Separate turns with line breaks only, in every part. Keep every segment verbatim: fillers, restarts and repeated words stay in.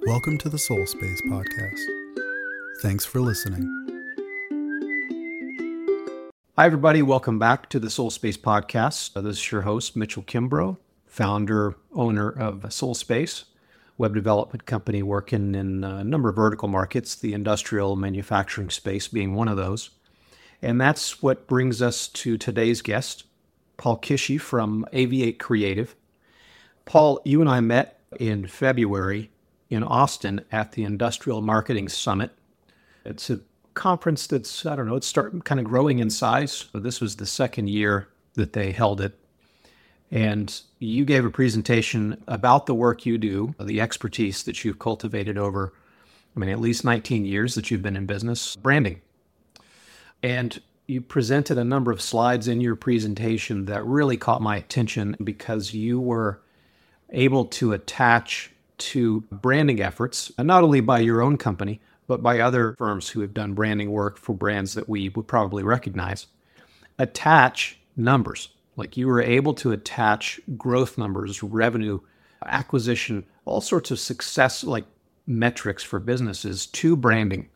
Welcome to the Soul Space Podcast. Thanks for listening.
Hi, everybody. Welcome back to the Soul Space Podcast. Uh, This is your host, Mitchell Kimbrough, founder, owner of Soul Space, web development company working in a number of vertical markets, the industrial manufacturing space being one of those. And that's what brings us to today's guest, Paul Kishy from Aviate Creative. Paul, you and I met in February in Austin at the Industrial Marketing Summit. It's a conference that's, I don't know, it's starting kind of growing in size. So this was the second year that they held it. And you gave a presentation about the work you do, the expertise that you've cultivated over, I mean, at least nineteen years that you've been in business, branding. And you presented a number of slides in your presentation that really caught my attention because you were able to attach to branding efforts, and not only by your own company, but by other firms who have done branding work for brands that we would probably recognize, attach numbers. Like you were able to attach growth numbers, revenue, acquisition, all sorts of success like metrics for businesses to branding.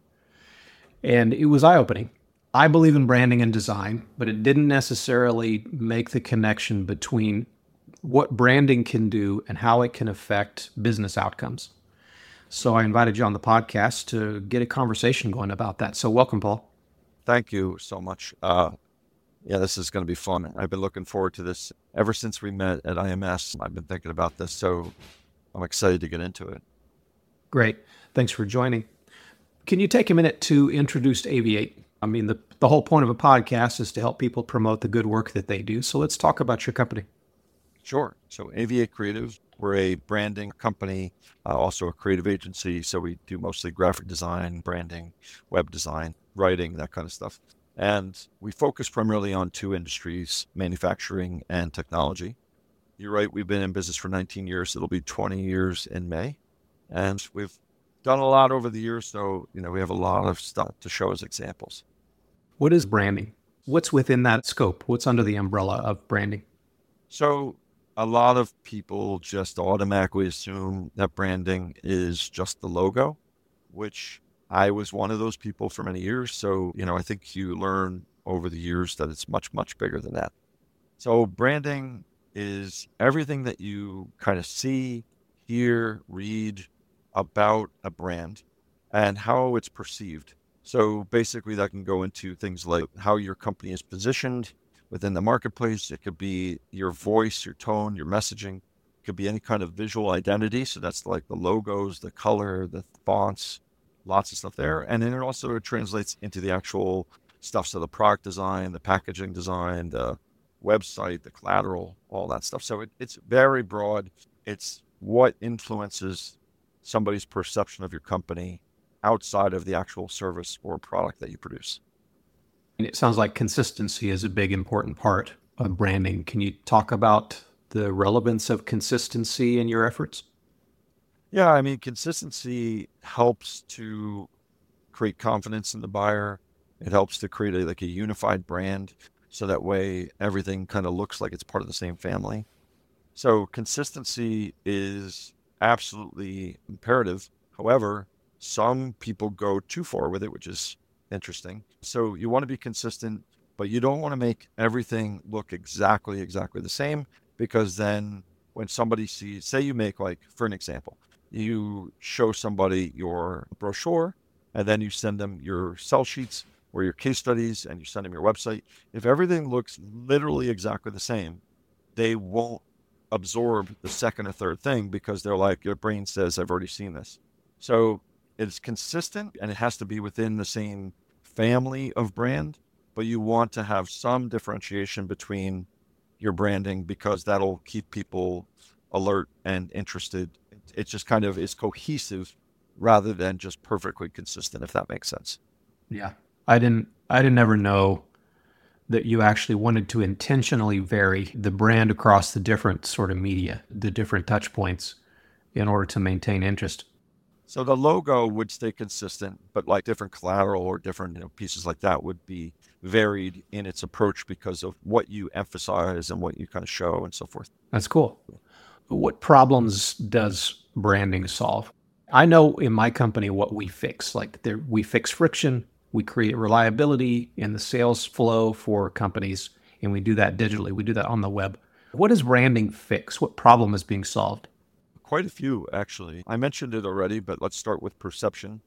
And it was eye-opening. I believe in branding and design, but it didn't necessarily make the connection between what branding can do and how it can affect business outcomes. So I invited you on the podcast to get a conversation going about that. So welcome, Paul.
Thank you so much. Uh, yeah, this is going to be fun. I've been looking forward to this ever since we met at I M S. I've been thinking about this, so I'm excited to get into it.
Great. Thanks for joining. Can you take a minute to introduce Aviate? I mean, the, the whole point of a podcast is to help people promote the good work that they do. So let's talk about your company.
Sure. So Aviate Creative, we're a branding company, uh, also a creative agency. So we do mostly graphic design, branding, web design, writing, that kind of stuff. And we focus primarily on two industries, manufacturing and technology. You're right, we've been in business for nineteen years. It'll be twenty years in May. And we've done a lot over the years. So, you know, we have a lot of stuff to show as examples.
What is branding? What's within that scope? What's under the umbrella of branding?
So a lot of people just automatically assume that branding is just the logo, which I was one of those people for many years. So, you know, I think you learn over the years that it's much, much bigger than that. So branding is everything that you kind of see, hear, read about a brand and how it's perceived. So basically that can go into things like how your company is positioned within the marketplace. It could be your voice, your tone, your messaging. It could be any kind of visual identity. So that's like the logos, the color, the fonts, lots of stuff there. And then it also translates into the actual stuff. So the product design, the packaging design, the website, the collateral, all that stuff. So it, it's very broad. It's what influences somebody's perception of your company outside of the actual service or product that you produce.
It sounds like consistency is a big important part of branding. Can you talk about the relevance of consistency in your efforts?
Yeah, I mean, consistency helps to create confidence in the buyer. It helps to create a, like a unified brand. So that way everything kind of looks like it's part of the same family. So consistency is absolutely imperative. However, some people go too far with it, which is interesting. So you want to be consistent, but you don't want to make everything look exactly, exactly the same, because then when somebody sees, say you make like, for an example, you show somebody your brochure and then you send them your sell sheets or your case studies and you send them your website. If everything looks literally exactly the same, they won't absorb the second or third thing because they're like, your brain says, I've already seen this. So it's consistent and it has to be within the same family of brand, but you want to have some differentiation between your branding because that'll keep people alert and interested. It just kind of is cohesive rather than just perfectly consistent, if that makes sense.
Yeah. I didn't I didn't ever know that you actually wanted to intentionally vary the brand across the different sort of media, the different touch points in order to maintain interest.
So the logo would stay consistent, but like different collateral or different, you know, pieces like that would be varied in its approach because of what you emphasize and what you kind of show and so forth.
That's cool. What problems does branding solve? I know in my company what we fix. Like there, we fix friction, we create reliability in the sales flow for companies, and we do that digitally. We do that on the web. What does branding fix? What problem is being solved?
Quite a few, actually. I mentioned it already, but let's start with perception.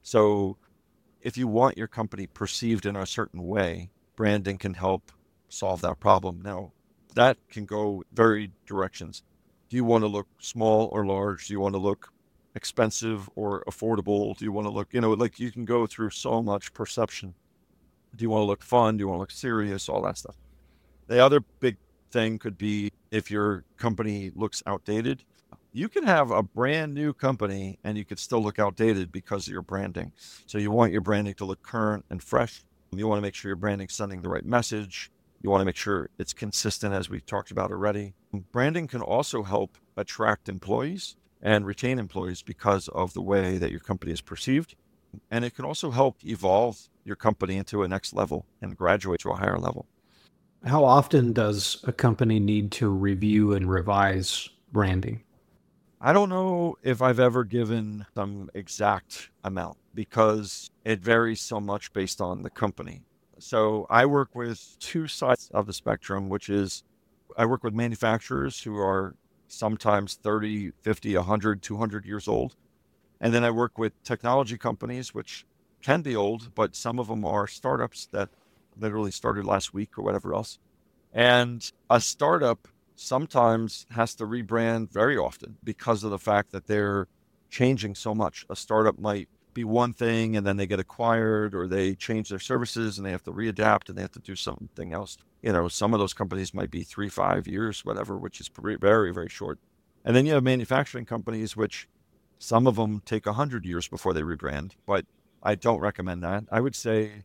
So if you want your company perceived in a certain way, branding can help solve that problem. Now, that can go very directions. Do you want to look small or large? Do you want to look expensive or affordable? Do you want to look, you know, like you can go through so much perception. Do you want to look fun? Do you want to look serious? All that stuff. The other big thing could be if your company looks outdated. You can have a brand new company and you could still look outdated because of your branding. So you want your branding to look current and fresh. You want to make sure your branding's sending the right message. You want to make sure it's consistent, as we've talked about already. Branding can also help attract employees and retain employees because of the way that your company is perceived. And it can also help evolve your company into a next level and graduate to a higher level.
How often does a company need to review and revise branding?
I don't know if I've ever given some exact amount because it varies so much based on the company. So I work with two sides of the spectrum, which is I work with manufacturers who are sometimes thirty, fifty, one hundred, two hundred years old. And then I work with technology companies, which can be old, but some of them are startups that literally started last week or whatever else. And a startup sometimes has to rebrand very often because of the fact that they're changing so much. A startup might be one thing and then they get acquired or they change their services and they have to readapt and they have to do something else. You know, some of those companies might be three, five years, whatever, which is very, very short. And then you have manufacturing companies, which some of them take one hundred years before they rebrand, but I don't recommend that. I would say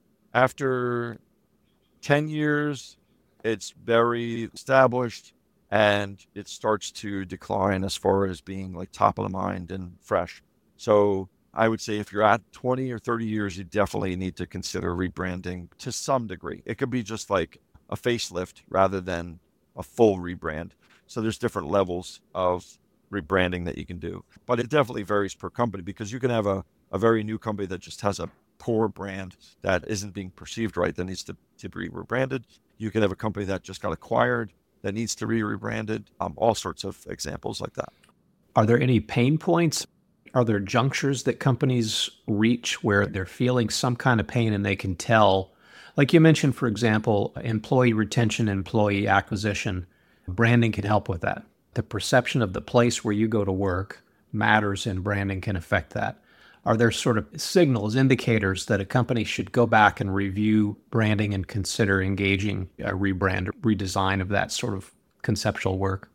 after ten years, it's very established and it starts to decline as far as being like top of the mind and fresh. So I would say if you're at twenty or thirty years, you definitely need to consider rebranding to some degree. It could be just like a facelift rather than a full rebrand. So there's different levels of rebranding that you can do, but it definitely varies per company because you can have a, a very new company that just has a poor brand that isn't being perceived right, that needs to, to be rebranded. You can have a company that just got acquired that needs to be rebranded. Um, all sorts of examples like that.
Are there any pain points? Are there junctures that companies reach where they're feeling some kind of pain and they can tell? Like you mentioned, for example, employee retention, employee acquisition. Branding can help with that. The perception of the place where you go to work matters, and branding can affect that. Are there sort of signals, indicators that a company should go back and review branding and consider engaging a rebrand, redesign of that sort of conceptual work?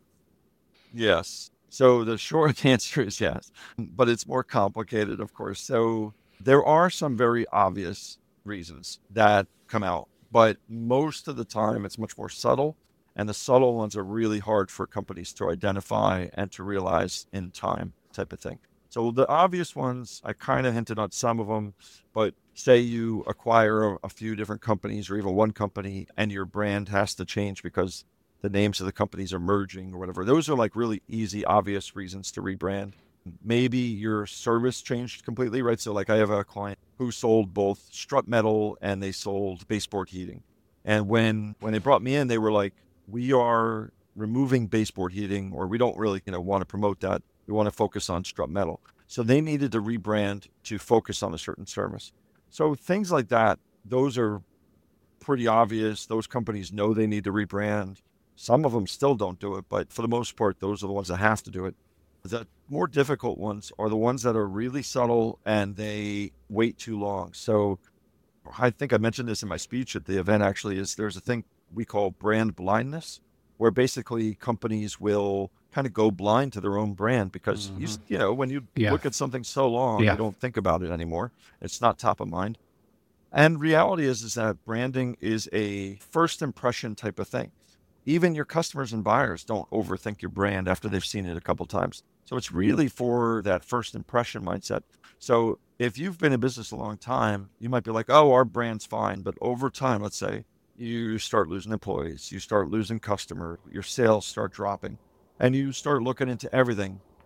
Yes. So the short answer is yes, but it's more complicated, of course. So there are some very obvious reasons that come out, but most of the time it's much more subtle. And the subtle ones are really hard for companies to identify and to realize in time, type of thing. So the obvious ones, I kind of hinted on some of them, but say you acquire a, a few different companies or even one company and your brand has to change because the names of the companies are merging or whatever. Those are like really easy, obvious reasons to rebrand. Maybe your service changed completely, right? So like I have a client who sold both strut metal and they sold baseboard heating. And when when they brought me in, they were like, we are removing baseboard heating, or we don't really, you know, want to promote that. We want to focus on strut metal. So they needed to rebrand to focus on a certain service. So things like that, those are pretty obvious. Those companies know they need to rebrand. Some of them still don't do it, but for the most part, those are the ones that have to do it. The more difficult ones are the ones that are really subtle and they wait too long. So I think I mentioned this in my speech at the event, actually, is there's a thing we call brand blindness, where basically companies will kind of go blind to their own brand because, mm-hmm. you, you know, when you yeah. look at something so long, yeah. you don't think about it anymore. It's not top of mind. And reality is, is that branding is a first impression type of thing. Even your customers and buyers don't overthink your brand after they've seen it a couple of times. So it's really for that first impression mindset. So if you've been in business a long time, you might be like, oh, our brand's fine. But over time, let's say you start losing employees, you start losing customers, your sales start dropping, and you start looking into everything.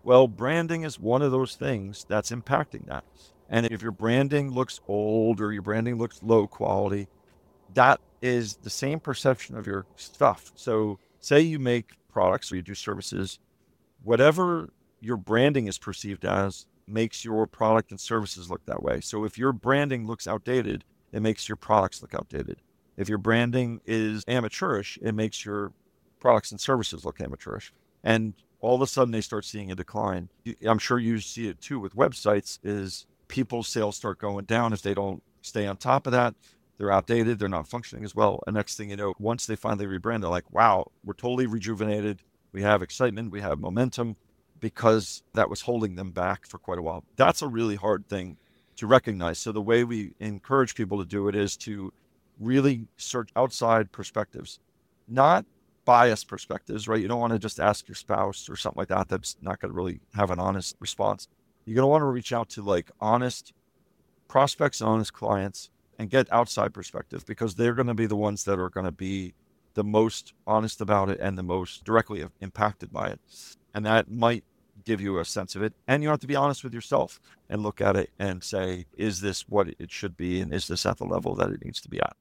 Well, branding is one of those things that's impacting that. And if your branding looks old or your branding looks low quality, that is the same perception of your stuff. So say you make products or you do services, whatever your branding is perceived as makes your product and services look that way. So if your branding looks outdated, it makes your products look outdated. If your branding is amateurish, it makes your products and services look amateurish. And all of a sudden they start seeing a decline. I'm sure you see it too with websites, is people's sales start going down if they don't stay on top of that. They're outdated, they're not functioning as well. And next thing you know, once they finally rebrand, they're like, wow, we're totally rejuvenated. We have excitement, we have momentum, because that was holding them back for quite a while. That's a really hard thing to recognize. So the way we encourage people to do it is to really search outside perspectives, not biased perspectives, right? You don't want to just ask your spouse or something like that. That's not going to really have an honest response. You're going to want to reach out to like honest prospects, honest clients, and get outside perspective, because they're going to be the ones that are going to be the most honest about it and the most directly impacted by it. And that might give you a sense of it. And you have to be honest with yourself and look at it and say, is this what it should be? And is this at the level that it needs to be at?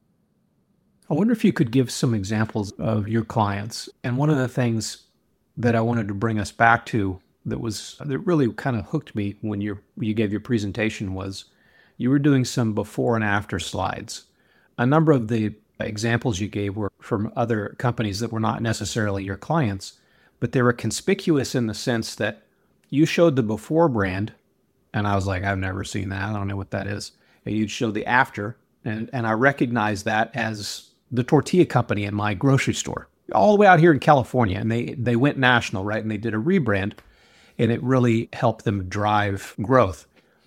I wonder if you could give some examples of your clients. And one of the things that I wanted to bring us back to that was that really kind of hooked me when you you gave your presentation was you were doing some before and after slides. A number of the examples you gave were from other companies that were not necessarily your clients, but they were conspicuous in the sense that you showed the before brand, and I was like, I've never seen that. I don't know what that is. And you'd show the after, and, and I recognized that as the tortilla company in my grocery store, all the way out here in California. And they, they went national, right? And they did a rebrand, and it really helped them drive growth.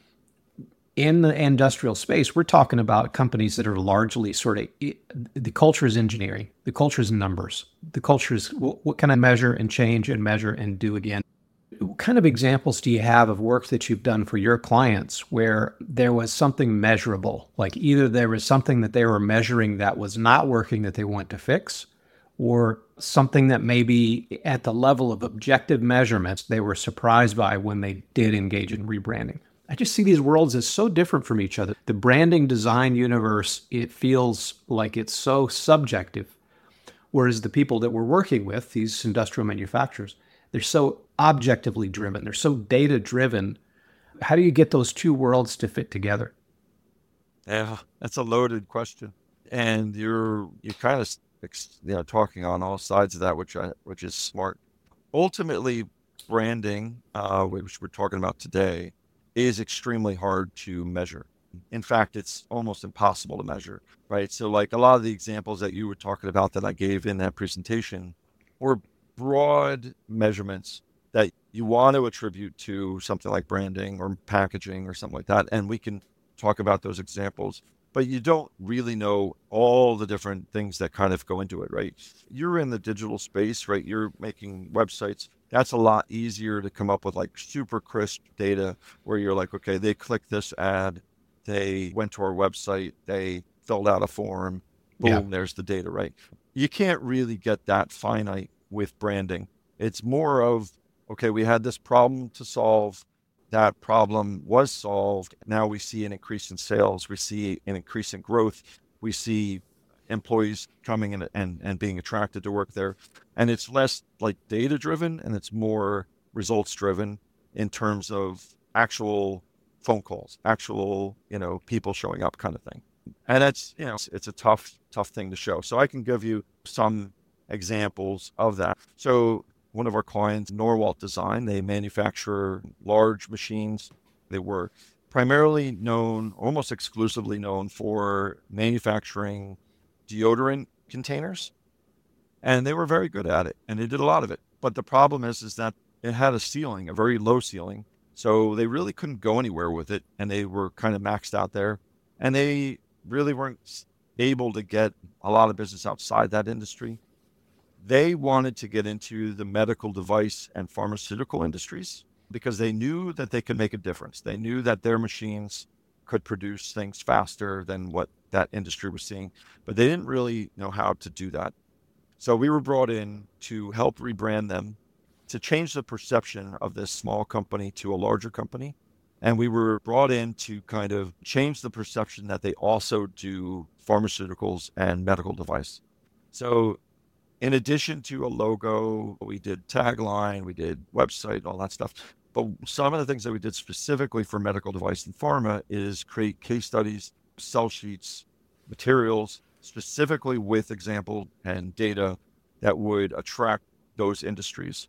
In the industrial space, we're talking about companies that are largely sort of, the culture is engineering, the culture is numbers, the culture is what can I measure and change and measure and do again. What kind of examples do you have of work that you've done for your clients where there was something measurable, like either there was something that they were measuring that was not working that they want to fix, or something that maybe at the level of objective measurements they were surprised by when they did engage in rebranding? I just see these worlds as so different from each other. The branding design universe, it feels like it's so subjective, whereas the people that we're working with, these industrial manufacturers, they're so objectively driven. They're so data driven. How do you get those two worlds to fit together?
Yeah, that's a loaded question. And you're you're kind of you know talking on all sides of that, which I, which is smart. Ultimately, branding, uh, which we're talking about today, is extremely hard to measure. In fact, it's almost impossible to measure, right? So like a lot of the examples that you were talking about that I gave in that presentation were broad measurements that you want to attribute to something like branding or packaging or something like that. And we can talk about those examples, but you don't really know all the different things that kind of go into it, right? You're in the digital space, right? You're making websites. That's a lot easier to come up with like super crisp data where you're like, okay, they clicked this ad, they went to our website, they filled out a form, boom, yeah. There's the data, right? You can't really get that finite with branding. It's more of, okay, we had this problem to solve. That problem was solved. Now we see an increase in sales. We see an increase in growth. We see employees coming in and, and being attracted to work there. And it's less like data driven and it's more results driven in terms of actual phone calls, actual, you know, people showing up kind of thing. And that's, you know, it's, it's a tough, tough thing to show. So I can give you some examples of that. So one of our clients, Norwalt Design, they manufacture large machines. They were primarily known, almost exclusively known for manufacturing deodorant containers. And they were very good at it. And they did a lot of it. But the problem is, is that it had a ceiling, a very low ceiling. So they really couldn't go anywhere with it. And they were kind of maxed out there. And they really weren't able to get a lot of business outside that industry. They wanted to get into the medical device and pharmaceutical industries because they knew that they could make a difference. They knew that their machines could produce things faster than what that industry was seeing, but they didn't really know how to do that. So we were brought in to help rebrand them, to change the perception of this small company to a larger company. And we were brought in to kind of change the perception that they also do pharmaceuticals and medical device. So in addition to a logo, we did tagline, we did website, all that stuff. But some of the things that we did specifically for medical device and pharma is create case studies, sell sheets, materials, specifically with example and data that would attract those industries.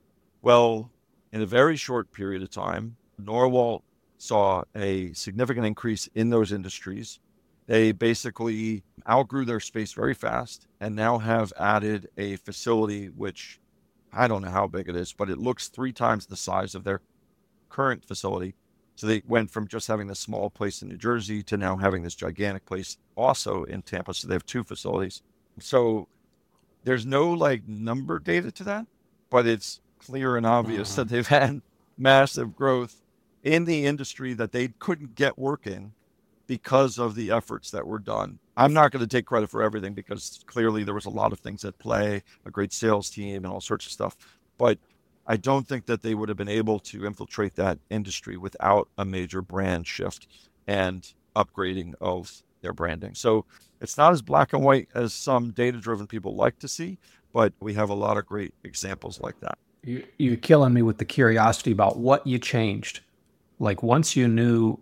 Well, in a very short period of time, Norwalt saw a significant increase in those industries. They basically outgrew their space very fast and now have added a facility, which I don't know how big it is, but it looks three times the size of their current facility. So they went from just having this small place in New Jersey to now having this gigantic place also in Tampa. So they have two facilities. So there's no like number data to that, but it's clear and obvious that they've had massive growth in the industry that they couldn't get work in because of the efforts that were done. I'm not going to take credit for everything because clearly there was a lot of things at play, a great sales team and all sorts of stuff. But I don't think that they would have been able to infiltrate that industry without a major brand shift and upgrading of their branding. So it's not as black and white as some data-driven people like to see, but we have a lot of great examples like that.
You, you're killing me with the curiosity about what you changed. Like once you knew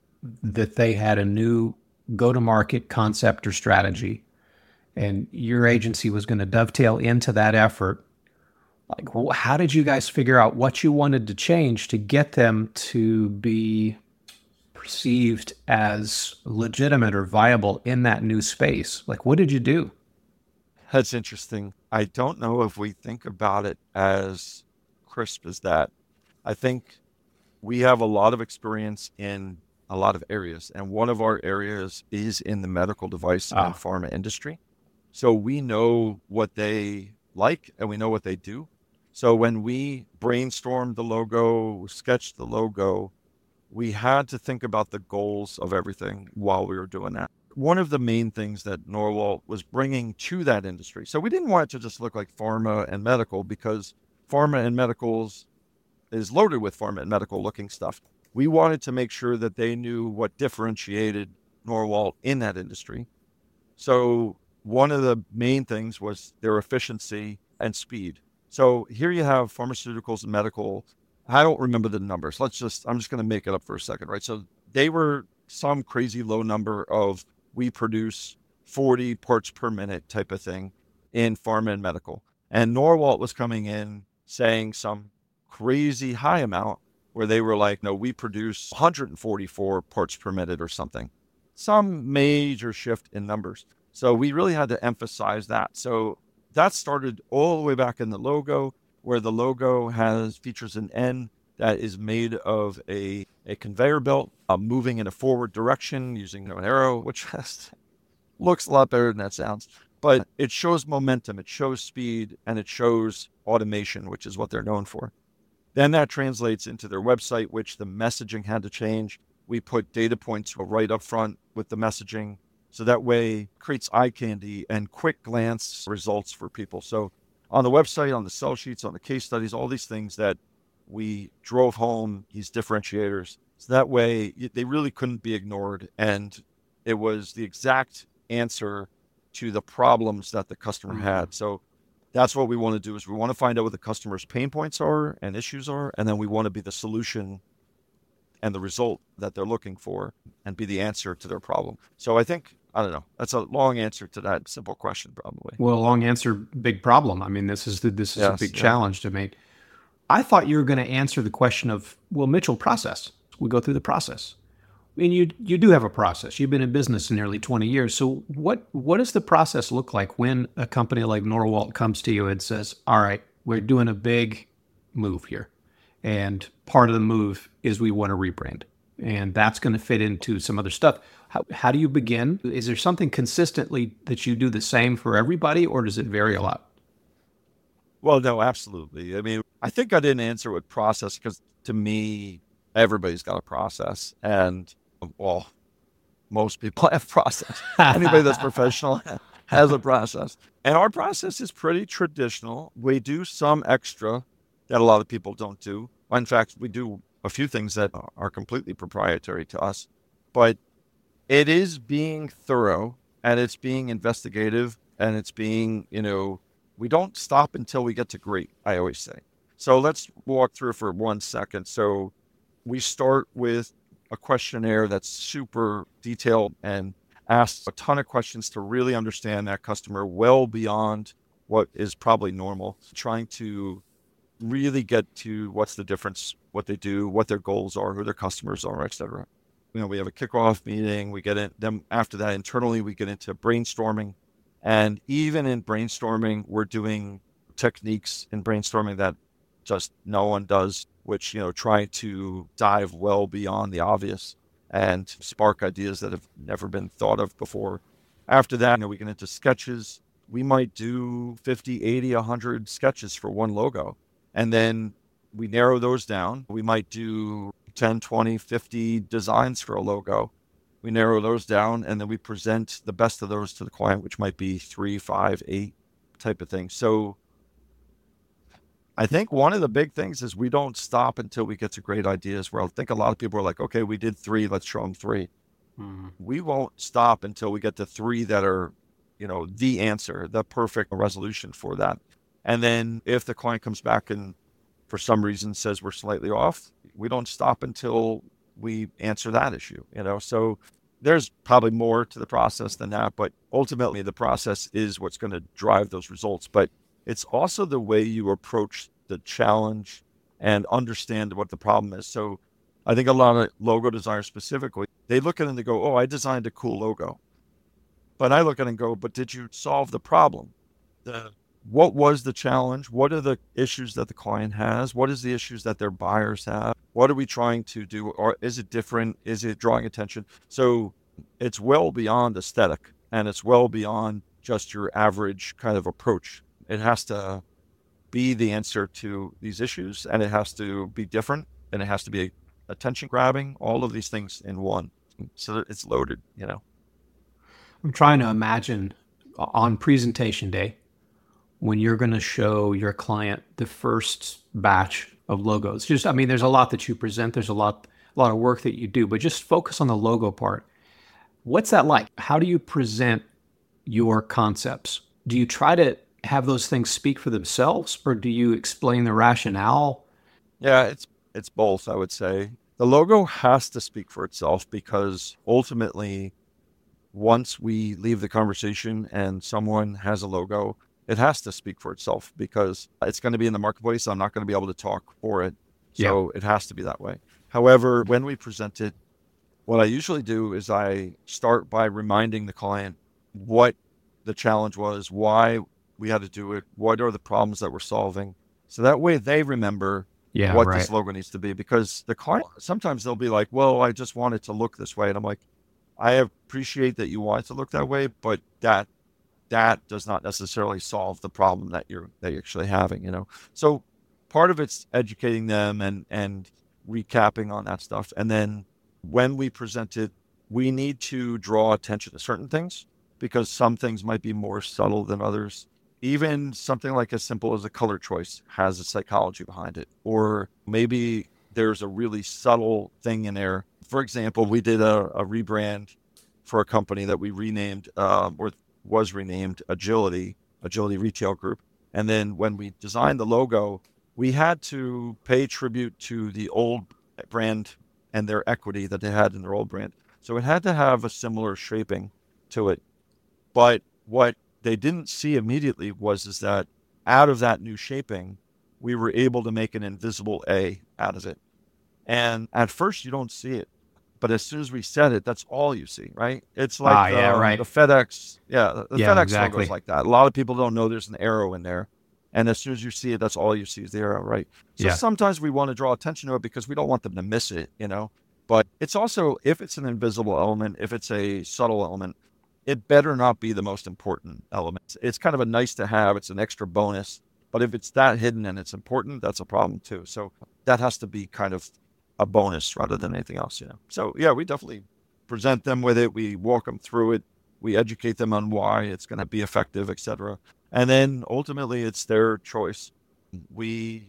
that they had a new go-to-market concept or strategy and your agency was going to dovetail into that effort, like how did you guys figure out what you wanted to change to get them to be perceived as legitimate or viable in that new space? Like what did you do?
That's interesting. I don't know if we think about it as crisp as that. I think we have a lot of experience in a lot of areas, and one of our areas is in the medical device ah. and pharma industry. So we know what they like and we know what they do. So when we brainstormed the logo, sketched the logo, we had to think about the goals of everything while we were doing that. One of the main things that Norwalt was bringing to that industry. So we didn't want it to just look like pharma and medical because pharma and medicals is loaded with pharma and medical looking stuff. We wanted to make sure that they knew what differentiated Norwalt in that industry. So one of the main things was their efficiency and speed. So here you have pharmaceuticals and medical. I don't remember the numbers. Let's just, I'm just going to make it up for a second, right? So they were some crazy low number of we produce forty parts per minute type of thing in pharma and medical. And Norwalt was coming in saying some crazy high amount where they were like, no, we produce one hundred forty-four parts per minute or something. Some major shift in numbers. So we really had to emphasize that. So that started all the way back in the logo, where the logo has features an N that is made of a, a conveyor belt uh, moving in a forward direction using an arrow, which has, looks a lot better than that sounds. But it shows momentum, it shows speed, and it shows automation, which is what they're known for. Then that translates into their website, which the messaging had to change. We put data points right up front with the messaging. So that way it creates eye candy and quick glance results for people. So on the website, on the sell sheets, on the case studies, all these things that we drove home, these differentiators. So that way they really couldn't be ignored. And it was the exact answer to the problems that the customer mm-hmm. had. So that's what we want to do is we want to find out what the customer's pain points are and issues are. And then we want to be the solution and the result that they're looking for and be the answer to their problem. So I think, I don't know, that's a long answer to that simple question probably.
Well, long answer, big problem. I mean, this is the, this is yes, a big yeah. challenge to make. I thought you were going to answer the question of, well, Mitchell, process. We go through the process. I mean, you you do have a process. You've been in business nearly twenty years. So what what does the process look like when a company like Norwalt comes to you and says, all right, we're doing a big move here. And part of the move is we want to rebrand. And that's going to fit into some other stuff. How, how do you begin? Is there something consistently that you do the same for everybody, or does it vary a lot?
Well, no, absolutely. I mean, I think I didn't answer with process because to me, everybody's got a process. And, well, most people have process. Anybody that's professional has a process. And our process is pretty traditional. We do some extra that a lot of people don't do. In fact, we do a few things that are completely proprietary to us, but it is being thorough and it's being investigative and it's being, you know, we don't stop until we get to great, I always say. So let's walk through for one second. So we start with a questionnaire that's super detailed and asks a ton of questions to really understand that customer well beyond what is probably normal, trying to really get to what's the difference, what they do, what their goals are, who their customers are, et cetera. You know, we have a kickoff meeting, we get in, then after that internally, we get into brainstorming. And even in brainstorming, we're doing techniques in brainstorming that just no one does, which, you know, try to dive well beyond the obvious and spark ideas that have never been thought of before. After that, you know, we get into sketches. We might do fifty, eighty, one hundred sketches for one logo. And then we narrow those down. We might do ten, twenty, fifty designs for a logo. We narrow those down and then we present the best of those to the client, which might be three, five, eight type of thing. So I think one of the big things is we don't stop until we get to great ideas, where I think a lot of people are like, okay, we did three, let's show them three. Mm-hmm. We won't stop until we get to three that are, you know, the answer, the perfect resolution for that. And then if the client comes back and for some reason says we're slightly off, we don't stop until we answer that issue, you know? So there's probably more to the process than that, but ultimately the process is what's going to drive those results. But it's also the way you approach the challenge and understand what the problem is. So I think a lot of logo designers specifically, they look at it and they go, oh, I designed a cool logo. But I look at it and go, but did you solve the problem? The, what was the challenge? What are the issues that the client has? What is the issues that their buyers have? What are we trying to do? Or is it different? Is it drawing attention? So it's well beyond aesthetic, and it's well beyond just your average kind of approach. It has to be the answer to these issues, and it has to be different, and it has to be attention grabbing, all of these things in one. So it's loaded, you know.
I'm trying to imagine on presentation day when you're going to show your client the first batch of logos. Just, I mean, there's a lot that you present. There's a lot, a lot of work that you do, but just focus on the logo part. What's that like? How do you present your concepts? Do you try to have those things speak for themselves, or do you explain the rationale?
Yeah, it's it's both, I would say. The logo has to speak for itself, because ultimately, once we leave the conversation and someone has a logo, it has to speak for itself, because it's going to be in the marketplace. I'm not going to be able to talk for it. So yeah. It has to be that way. However, when we present it, what I usually do is I start by reminding the client what the challenge was, why we had to do it, what are the problems that we're solving. So that way they remember yeah, what right. this logo needs to be, because the client, sometimes they'll be like, well, I just want it to look this way. And I'm like, I appreciate that you want it to look that way, but that that does not necessarily solve the problem that you're that you're actually having, you know. So part of it's educating them and and recapping on that stuff. And then when we present it, we need to draw attention to certain things, because some things might be more subtle than others. Even something like as simple as a color choice has a psychology behind it. Or maybe there's a really subtle thing in there. For example, we did a, a rebrand for a company that we renamed, um, or was renamed Agility, Agility Retail Group. And then when we designed the logo, we had to pay tribute to the old brand and their equity that they had in their old brand. So it had to have a similar shaping to it. But what they didn't see immediately was is that out of that new shaping, we were able to make an invisible A out of it. And at first you don't see it, but as soon as we said it, that's all you see, right? It's like
ah, yeah,
um,
right.
the FedEx, yeah, the
yeah,
FedEx
exactly.
logo is like that. A lot of people don't know there's an arrow in there. And as soon as you see it, that's all you see is the arrow, right? So yeah. sometimes we want to draw attention to it because we don't want them to miss it, you know? But it's also, if it's an invisible element, if it's a subtle element, it better not be the most important element. It's kind of a nice to have. It's an extra bonus. But if it's that hidden and it's important, that's a problem too. So that has to be kind of a bonus rather than anything else, you know. So yeah, we definitely present them with it. We walk them through it. We educate them on why it's going to be effective, et cetera. And then ultimately it's their choice. We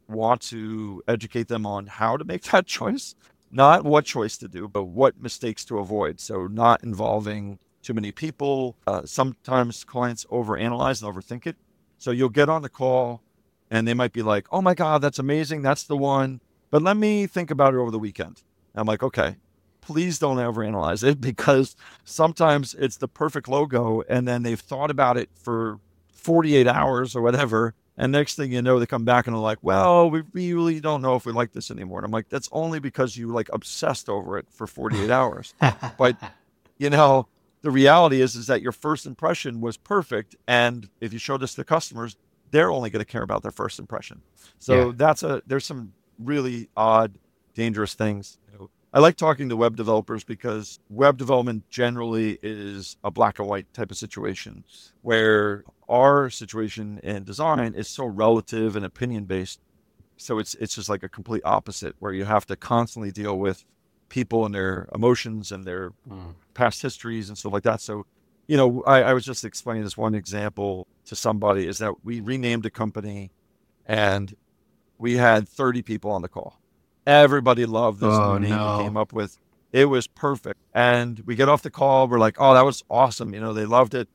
want to educate them on how to make that choice, not what choice to do, but what mistakes to avoid. So not involving too many people. Uh, sometimes clients overanalyze and overthink it. So you'll get on the call and they might be like, oh my God, that's amazing. That's the one. But let me think about it over the weekend. I'm like, okay, please don't overanalyze it, because sometimes it's the perfect logo and then they've thought about it for forty-eight hours or whatever. And next thing you know, they come back and they're like, well, we really don't know if we like this anymore. And I'm like, that's only because you like obsessed over it for forty-eight hours. But, you know, the reality is, is that your first impression was perfect. And if you show this to customers, they're only going to care about their first impression. So
Yeah.
that's a, there's some really odd, dangerous things. You know, I like talking to web developers because web development generally is a black and white type of situation, where our situation in design is so relative and opinion based. So it's it's just like a complete opposite, where you have to constantly deal with people and their emotions and their
Mm.
past histories and stuff like that. So, you know, I, I was just explaining this one example to somebody, is that we renamed a company and we had thirty people on the call. Everybody loved this
Oh,
new name we
no.
came up with. It was perfect. And we get off the call. We're like, oh, that was awesome. You know, they loved it.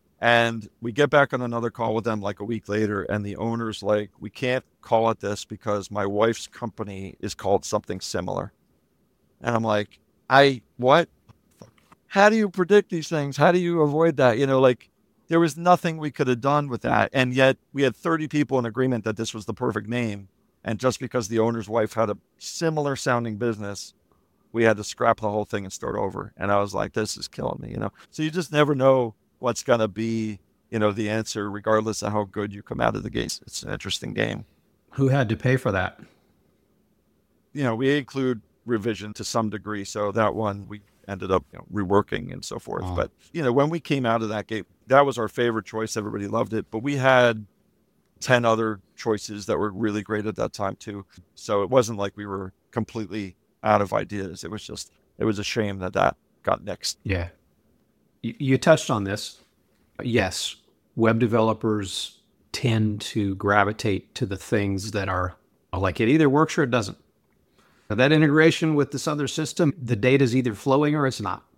And we get back on another call with them like a week later. And the owner's like, we can't call it this because my wife's company is called something similar. And I'm like, I, what? How do you predict these things? How do you avoid that? You know, like, there was nothing we could have done with that. And yet we had thirty people in agreement that this was the perfect name. And just because the owner's wife had a similar sounding business, we had to scrap the whole thing and start over. And I was like, this is killing me, you know? So you just never know what's going to be, you know, the answer, regardless of how good you come out of the gates. It's an interesting game.
Who had to pay for that?
You know, we include revision to some degree. So that one we ended up, you know, reworking and so forth.
Oh.
But, you know, when we came out of that gate, that was our favorite choice. Everybody loved it. But we had ten other choices that were really great at that time too. So it wasn't like we were completely out of ideas. It was just, it was a shame that that got nixed.
Yeah. You, you touched on this. Yes, web developers tend to gravitate to the things that are like, it either works or it doesn't. That integration with this other system, the data is either flowing or it's not.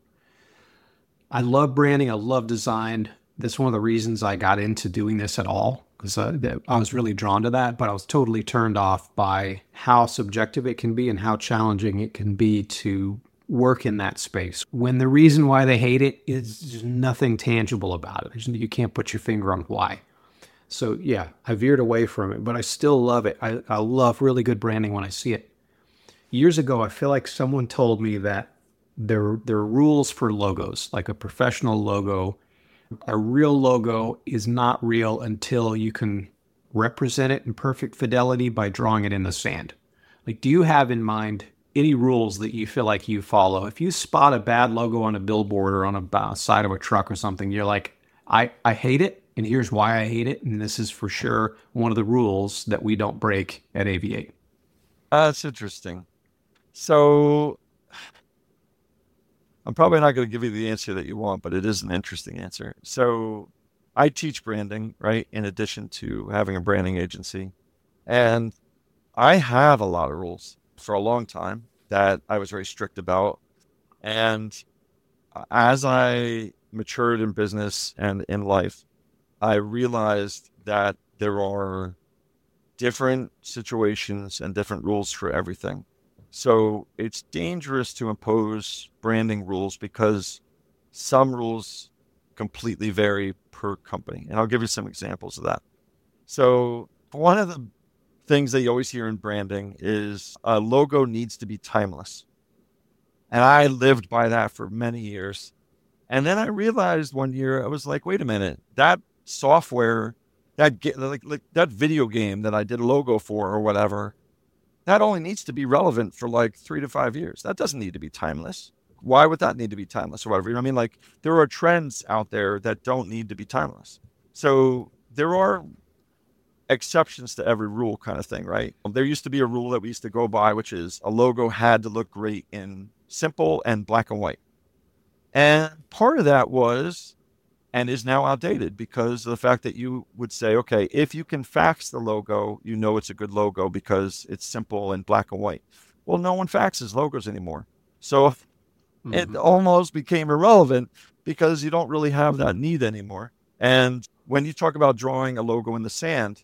I love branding. I love design. That's one of the reasons I got into doing this at all, because I, I was really drawn to that, but I was totally turned off by how subjective it can be and how challenging it can be to work in that space, when the reason why they hate it is just nothing tangible about it. You can't put your finger on why. So yeah, I veered away from it, but I still love it. I, I love really good branding when I see it. Years ago, I feel like someone told me that there, there are rules for logos, like a professional logo. A real logo is not real until you can represent it in perfect fidelity by drawing it in the sand. Like, do you have in mind any rules that you feel like you follow? If you spot a bad logo on a billboard or on a side of a truck or something, you're like, I, I hate it, and here's why I hate it, and this is for sure one of the rules that we don't break at A V eight.
Uh, that's interesting. So I'm probably not going to give you the answer that you want, but it is an interesting answer. So I teach branding, right, in addition to having a branding agency. And I had a lot of rules for a long time that I was very strict about. And as I matured in business and in life, I realized that there are different situations and different rules for everything. So it's dangerous to impose branding rules because some rules completely vary per company. And I'll give you some examples of that. So one of the things that you always hear in branding is a logo needs to be timeless. And I lived by that for many years. And then I realized one year, I was like, wait a minute, that software, that like, like that video game that I did a logo for or whatever, that only needs to be relevant for like three to five years. That doesn't need to be timeless. Why would that need to be timeless or whatever? You know what I mean? Like, there are trends out there that don't need to be timeless. So there are exceptions to every rule kind of thing, right? There used to be a rule that we used to go by, which is a logo had to look great in simple and black and white. And part of that was, and is now outdated because of the fact that you would say, okay, if you can fax the logo, you know it's a good logo because it's simple and black and white. Well, no one faxes logos anymore. So mm-hmm. it almost became irrelevant because you don't really have that need anymore. And when you talk about drawing a logo in the sand,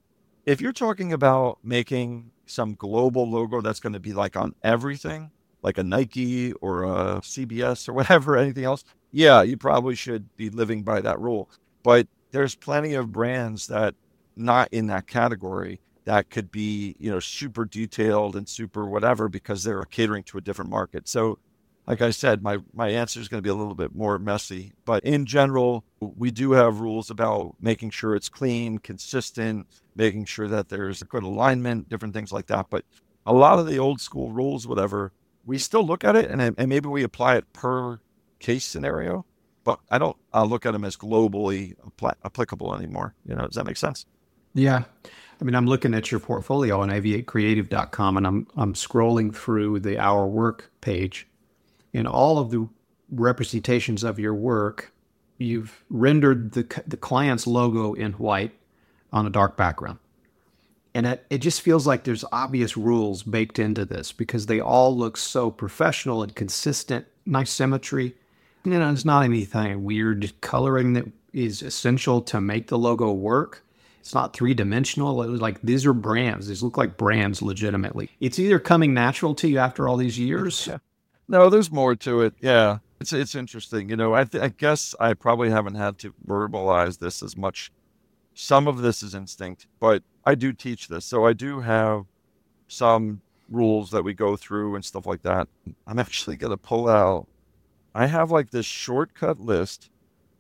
if you're talking about making some global logo that's going to be like on everything, like a Nike or a C B S or whatever, anything else, yeah, you probably should be living by that rule. But there's plenty of brands that not in that category that could be, you know, super detailed and super whatever because they're catering to a different market. So like I said, my, my answer is going to be a little bit more messy. But in general, we do have rules about making sure it's clean, consistent, making sure that there's a good alignment, different things like that. But a lot of the old school rules, whatever, we still look at it and, and maybe we apply it per case scenario, but I don't uh, look at them as globally apl- applicable anymore. You know, does that make sense?
Yeah. I mean, I'm looking at your portfolio on aviate creative dot com and I'm I'm scrolling through the Our Work page. In all of the representations of your work, you've rendered the the client's logo in white on a dark background. And it, it just feels like there's obvious rules baked into this because they all look so professional and consistent, nice symmetry. You know, there's not anything weird coloring that is essential to make the logo work. It's not three-dimensional. It was like, these are brands. These look like brands legitimately. It's either coming natural to you after all these years.
No, there's more to it. Yeah, it's it's interesting. You know, I, th- I guess I probably haven't had to verbalize this as much. Some of this is instinct, but I do teach this. So I do have some rules that we go through and stuff like that. I'm actually going to pull out, I have like this shortcut list,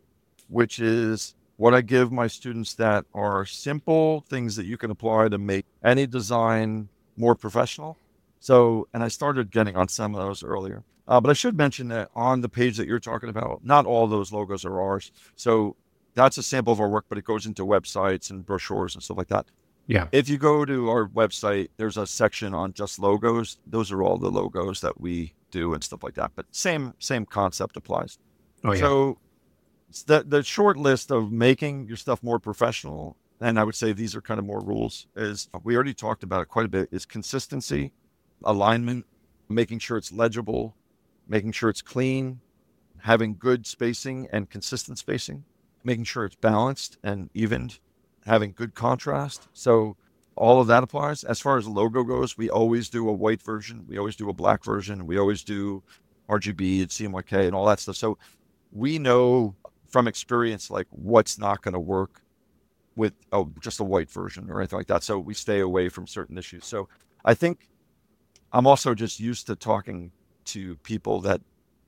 which is what I give my students that are simple things that you can apply to make any design more professional. So, and I started getting on some of those earlier. Uh, but I should mention that on the page that you're talking about, not all those logos are ours. So that's a sample of our work, but it goes into websites and brochures and stuff like that.
Yeah.
If you go to our website, there's a section on just logos. Those are all the logos that we do and stuff like that. But same same concept applies.
Oh, yeah.
So the the short list of making your stuff more professional, and I would say these are kind of more rules, is we already talked about it quite a bit, is consistency, alignment, making sure it's legible, making sure it's clean, having good spacing and consistent spacing, making sure it's balanced and evened, having good contrast. So all of that applies. As far as the logo goes, we always do a white version. We always do a black version. We always do R G B and C M Y K and all that stuff. So we know from experience, like what's not going to work with oh, just a white version or anything like that. So we stay away from certain issues. So I think I'm also just used to talking to people that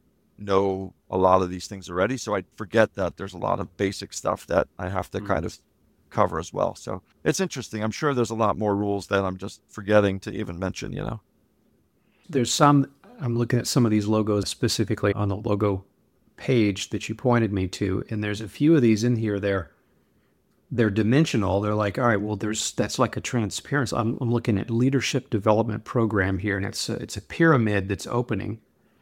know a lot of these things already. So I forget that there's a lot of basic stuff that I have to mm-hmm. kind of cover as well. So it's interesting. I'm sure there's a lot more rules that I'm just forgetting to even mention, you know.
There's some, I'm looking at some of these logos specifically on the logo page that you pointed me to, and there's a few of these in here. They're they're dimensional. They're like, all right, well, there's that's like a transparency. I'm, I'm looking at leadership development program here, and it's a, it's a pyramid that's opening.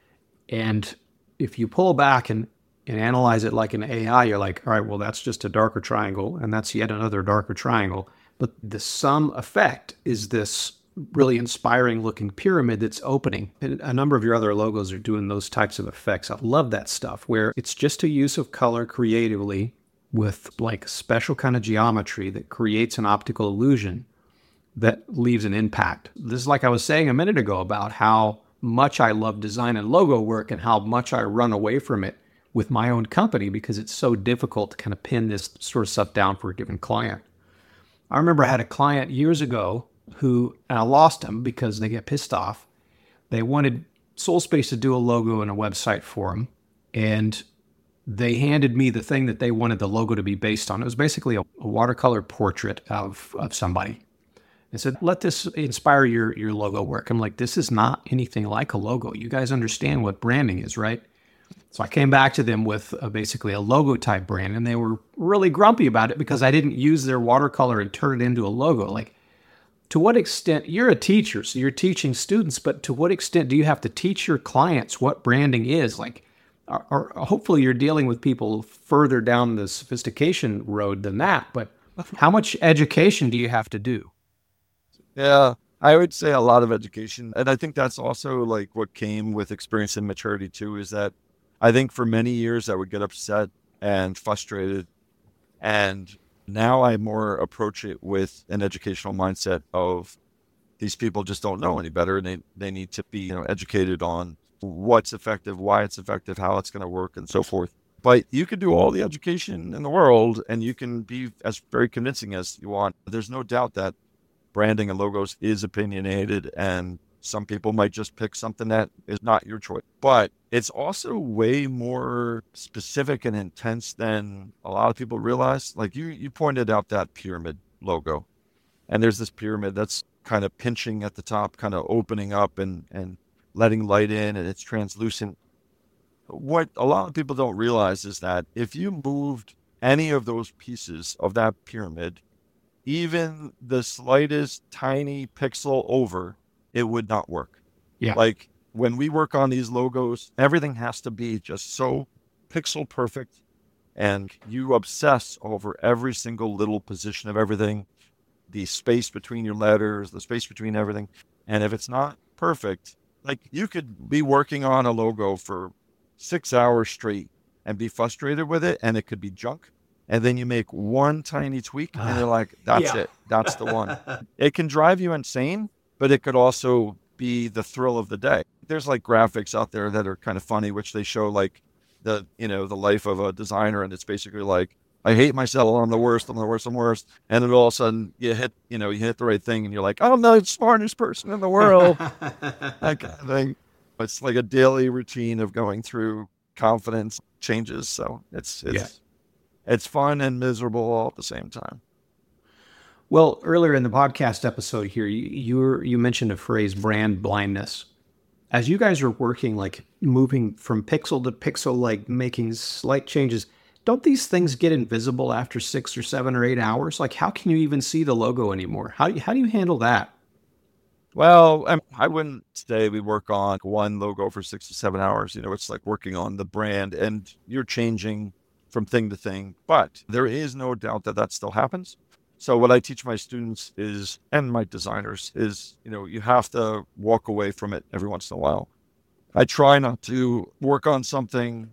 And if you pull back and, and analyze it like an A I, you're like, all right, well, that's just a darker triangle, and that's yet another darker triangle. But the sum effect is this really inspiring looking pyramid that's opening. And a number of your other logos are doing those types of effects. I love that stuff where it's just a use of color creatively with like a special kind of geometry that creates an optical illusion that leaves an impact. This is like I was saying a minute ago about how much I love design and logo work and how much I run away from it with my own company because it's so difficult to kind of pin this sort of stuff down for a given client. I remember I had a client years ago who, and I lost them because they get pissed off. They wanted SoulSpace to do a logo and a website for them. And they handed me the thing that they wanted the logo to be based on. It was basically a, a watercolor portrait of, of somebody. And said, let this inspire your, your logo work. I'm like, this is not anything like a logo. You guys understand what branding is, right? So I came back to them with a, basically a logo type brand, and they were really grumpy about it because I didn't use their watercolor and turn it into a logo. Like, to what extent, you're a teacher, so you're teaching students, but to what extent do you have to teach your clients what branding is? Like, or, or hopefully you're dealing with people further down the sophistication road than that, but how much education do you have to do?
Yeah, I would say a lot of education. And I think that's also like what came with experience and maturity too, is that I think for many years I would get upset and frustrated. And now I more approach it with an educational mindset of these people just don't know any better, and they, they need to be, you know, educated on what's effective, why it's effective, how it's going to work, and so forth. But you can do all the education in the world and you can be as very convincing as you want. There's no doubt that branding and logos is opinionated, and some people might just pick something that is not your choice. But it's also way more specific and intense than a lot of people realize. Like you, you pointed out that pyramid logo, and there's this pyramid that's kind of pinching at the top, kind of opening up and, and letting light in, and it's translucent. What a lot of people don't realize is that if you moved any of those pieces of that pyramid, even the slightest tiny pixel over, it would not work.
Yeah.
Like when we work on these logos, everything has to be just so pixel perfect, and you obsess over every single little position of everything, the space between your letters, the space between everything. And if it's not perfect, like you could be working on a logo for six hours straight and be frustrated with it, and it could be junk. And then you make one tiny tweak and you're like, that's
Yeah.
it. That's the one. It can drive you insane, but it could also be the thrill of the day. There's like graphics out there that are kind of funny, which they show like the, you know, the life of a designer. And it's basically like, I hate myself. I'm the worst. I'm the worst. I'm the worst. And then all of a sudden you hit, you know, you hit the right thing and you're like, I'm the smartest person in the world. That kind of thing. It's like a daily routine of going through confidence changes. So it's, it's,
Yeah.
it's fun and miserable all at the same time.
Well, earlier in the podcast episode here, you you, were, you mentioned a phrase, brand blindness. As you guys are working, like moving from pixel to pixel, like making slight changes, don't these things get invisible after six or seven or eight hours? Like, how can you even see the logo anymore? How do you, how do you handle that?
Well, I I wouldn't say we work on one logo for six to seven hours. You know, it's like working on the brand, and you're changing from thing to thing. But there is no doubt that that still happens. So what I teach my students is, and my designers is, you know, you have to walk away from it every once in a while. I try not to work on something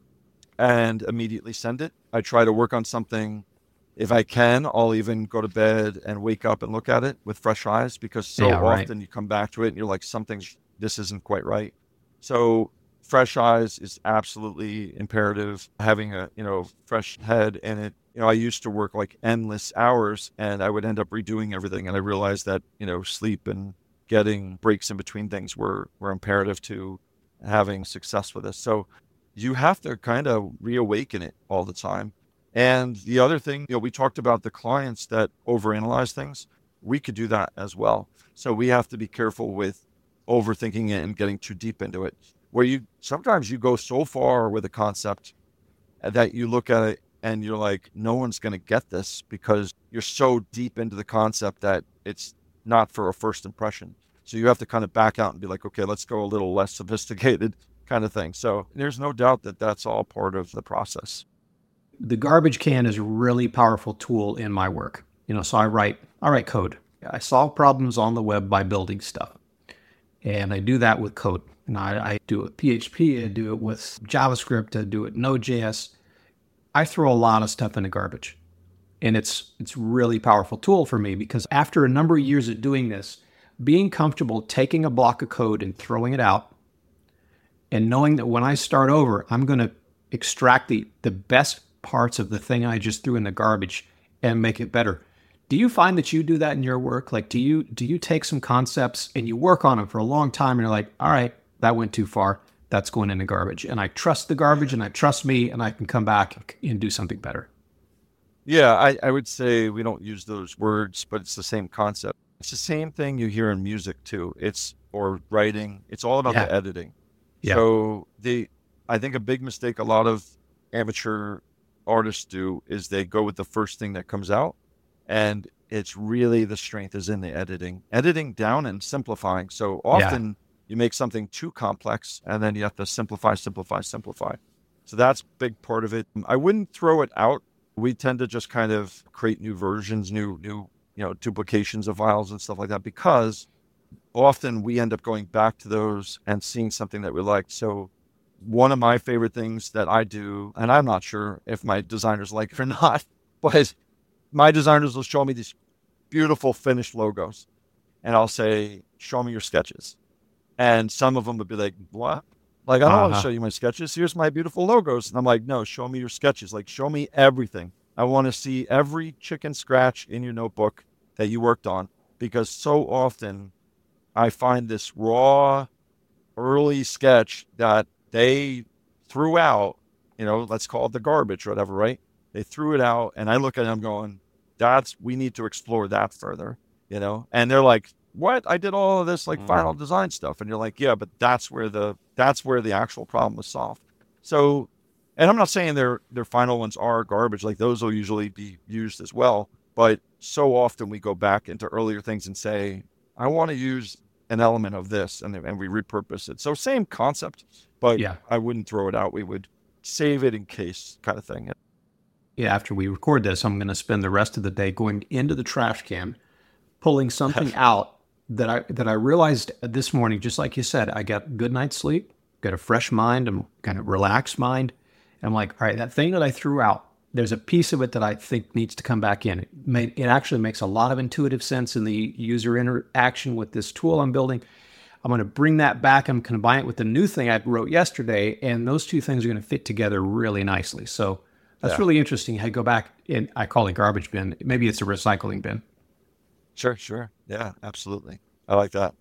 and immediately send it. I try to work on something. If I can, I'll even go to bed and wake up and look at it with fresh eyes, because so
Yeah, right.
often you come back to it and you're like, something's, this isn't quite right. So fresh eyes is absolutely imperative. Having a, you know, fresh head in it. You know, I used to work like endless hours and I would end up redoing everything. And I realized that, you know, sleep and getting breaks in between things were, were imperative to having success with this. So you have to kind of reawaken it all the time. And the other thing, you know, we talked about the clients that overanalyze things. We could do that as well. So we have to be careful with overthinking it and getting too deep into it, where you sometimes you go so far with a concept that you look at it and you're like, no one's going to get this, because you're so deep into the concept that it's not for a first impression. So you have to kind of back out and be like, okay, let's go a little less sophisticated kind of thing. So there's no doubt that that's all part of the process.
The garbage can is a really powerful tool in my work. You know, so I write, I write code. I solve problems on the web by building stuff. And I do that with code. And I, I do it with P H P, I do it with JavaScript, I do it Node.js. I throw a lot of stuff in the garbage. And it's it's really powerful tool for me, because after a number of years of doing this, being comfortable taking a block of code and throwing it out, and knowing that when I start over, I'm going to extract the, the best parts of the thing I just threw in the garbage and make it better. Do you find that you do that in your work? Like, do you do you take some concepts and you work on them for a long time and you're like, all right, that went too far. That's going in the garbage. And I trust the garbage and I trust me, and I can come back and do something better.
Yeah, I, I would say we don't use those words, but it's the same concept. It's the same thing you hear in music too. It's, or writing. It's all about
Yeah.
the editing.
Yeah.
So the, I think a big mistake a lot of amateur artists do is they go with the first thing that comes out, and it's really the strength is in the editing, editing down and simplifying. So often you make something too complex, and then you have to simplify, simplify, simplify. So that's a big part of it. I wouldn't throw it out. We tend to just kind of create new versions, new, new, you know, duplications of files and stuff like that, because often we end up going back to those and seeing something that we like. So one of my favorite things that I do, and I'm not sure if my designers like it or not, but my designers will show me these beautiful finished logos, and I'll say, show me your sketches. And some of them would be like, what? Like, I don't uh-huh. want to show you my sketches. Here's my beautiful logos. And I'm like, no, show me your sketches. Like, show me everything. I want to see every chicken scratch in your notebook that you worked on, because so often I find this raw, early sketch that they threw out, you know, let's call it the garbage or whatever, right? They threw it out, and I look at them going, that's, we need to explore that further, you know? And they're like, what? I did all of this like mm-hmm. final design stuff. And you're like, yeah, but that's where the, that's where the actual problem was solved. So, and I'm not saying their, their final ones are garbage. Like, those will usually be used as well. But so often we go back into earlier things and say, I want to use an element of this, and, and we repurpose it. So same concept, but yeah. I wouldn't throw it out. We would save it in case, kind of thing.
Yeah, after we record this, I'm going to spend the rest of the day going into the trash can, pulling something out that I that I realized this morning, just like you said, I got a good night's sleep, got a fresh mind, I'm kind of relaxed mind. And I'm like, all right, that thing that I threw out, there's a piece of it that I think needs to come back in. It, made, it actually makes a lot of intuitive sense in the user interaction with this tool I'm building. I'm going to bring that back and combine it with the new thing I wrote yesterday, and those two things are going to fit together really nicely. So that's yeah. really interesting. I go back, and I call it garbage bin. Maybe it's a recycling bin.
Sure, sure. Yeah, absolutely. I like that.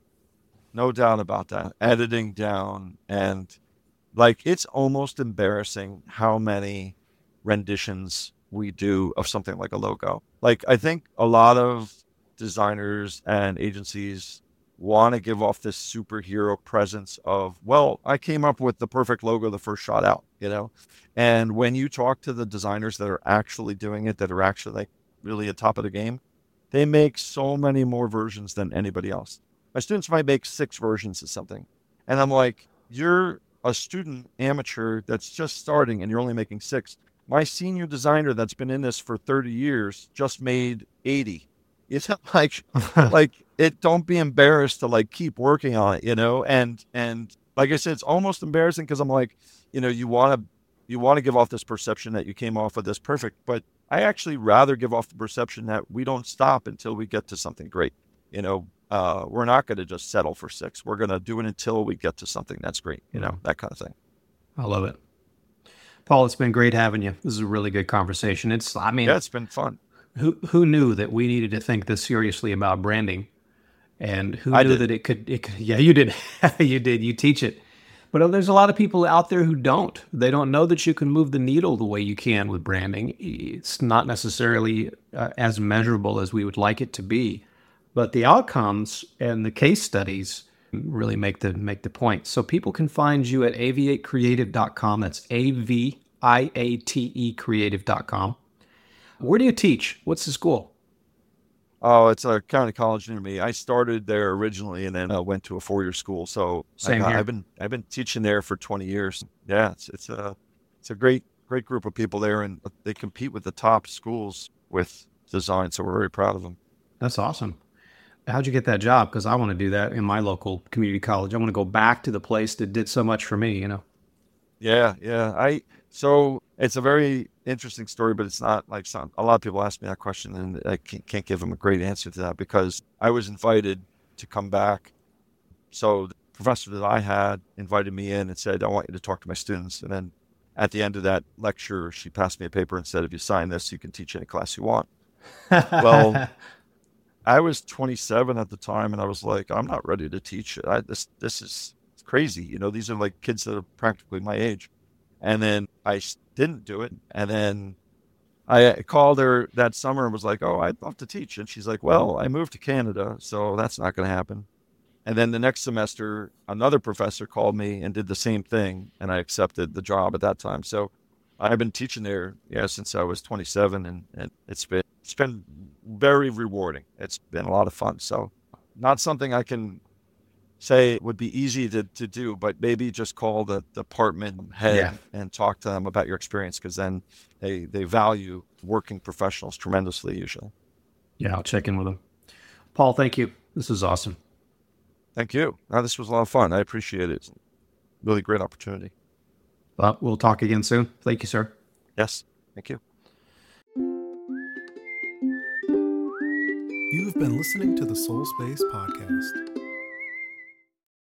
No doubt about that. Editing down, and like, it's almost embarrassing how many renditions we do of something like a logo. Like, I think a lot of designers and agencies want to give off this superhero presence of, well, I came up with the perfect logo the first shot out, you know? And when you talk to the designers that are actually doing it, that are actually like really at top of the game, they make so many more versions than anybody else. My students might make six versions of something. And I'm like, you're a student amateur that's just starting and you're only making six. My senior designer that's been in this for thirty years just made eighty. It's like, like it, don't be embarrassed to like keep working on it, you know? And, and like I said, it's almost embarrassing because I'm like, you know, you want to, you want to give off this perception that you came off with this perfect, but I actually rather give off the perception that we don't stop until we get to something great. You know, uh, we're not going to just settle for six. We're going to do it until we get to something that's great, you know, that kind of thing.
I love it. Paul, it's been great having you. This is a really good conversation. It's, I mean,
yeah, it's been fun.
Who who knew that we needed to think this seriously about branding, and who
I
knew
did.
that it could, it could, yeah, you did. you did. You teach it. But there's a lot of people out there who don't. They don't know that you can move the needle the way you can with branding. It's not necessarily uh, as measurable as we would like it to be, but the outcomes and the case studies really make the make the point. So people can find you at aviate creative dot com. That's A V I A T E creative dot com. Where do you teach? What's the school?
Oh, it's a county college near me. I started there originally and then uh, went to a four-year school. So
Same
I,
here.
I've been I've been teaching there for twenty years. Yeah, it's it's a it's a great great group of people there, and they compete with the top schools with design. So we're very proud of them.
That's awesome. How'd you get that job? Because I want to do that in my local community college. I want to go back to the place that did so much for me. You know.
Yeah, yeah. I so it's a very interesting story, but it's not like some, a lot of people ask me that question, and I can't, can't give them a great answer to that because I was invited to come back. So the professor that I had invited me in and said, I want you to talk to my students. And then at the end of that lecture, she passed me a paper and said, if you sign this, you can teach any class you want. Well, I was twenty-seven at the time, and I was like, I'm not ready to teach. I, this this is crazy. You know, these are like kids that are practically my age. And then I didn't do it. And then I called her that summer and was like, oh, I'd love to teach. And she's like, well, I moved to Canada, so that's not going to happen. And then the next semester, another professor called me and did the same thing, and I accepted the job at that time. So I've been teaching there, yeah, since I was twenty-seven, and, and it's been it's been very rewarding. It's been a lot of fun. So not something I can say would be easy to, to do, but maybe just call the department head
Yeah.
and talk to them about your experience, because then they, they value working professionals tremendously usually.
Yeah, I'll check in with them. Paul, thank you. This is awesome.
Thank you. Now, this was a lot of fun. I appreciate it. Really great opportunity.
Well, we'll talk again soon. Thank you, sir.
Yes. Thank you.
You've been listening to the Soul Space Podcast.